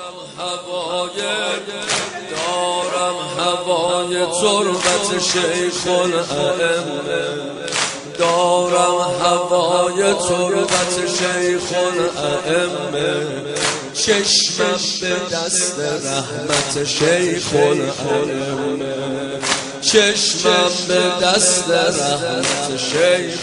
هوای تربت شیخ الائمه، دارم هوای تربت شیخ الائمه، چشمم به دست رحمت شیخ الائمه، چشمم به دست رحمت شیخ،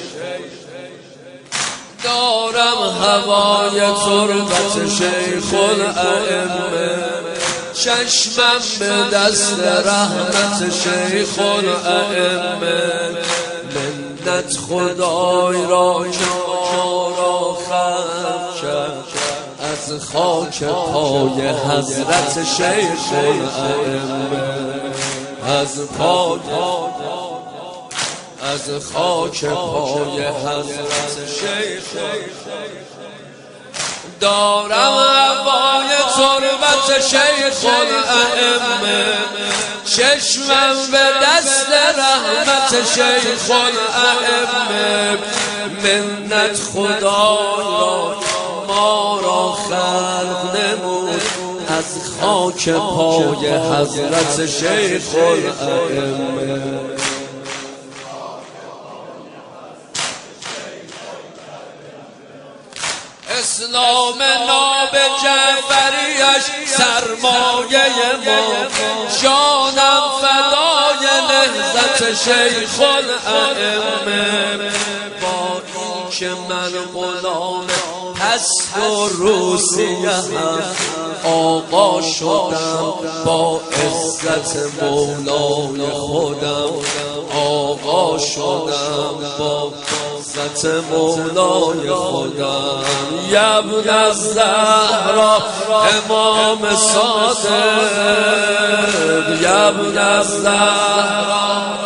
دارم هوای تربت شیخ الائمه، چشمم به دست رحمت شیخ الائمه، منت خدای را که ما را خلق کرد از خاک پای حضرت شیخ الائمه، از خاک پای حضرت شیخ، دارم هوای تربت شیخ الائمه، چشمم به دست رحمت شیخ الائمه، منت خدای را ما را خلق نمود از خاک پای حضرت شیخ الائمه. اسلام ناب جعفریش سرمایه ما، جانم فدای نهضت شیخ الائمه، با این که من غلام پست و روسیه هم آقا شدم، با عزت مولای خودم آقا شدم، با عزت مولای خودم. یا ابن الزهرا امام صادق، یا ابن الزهرا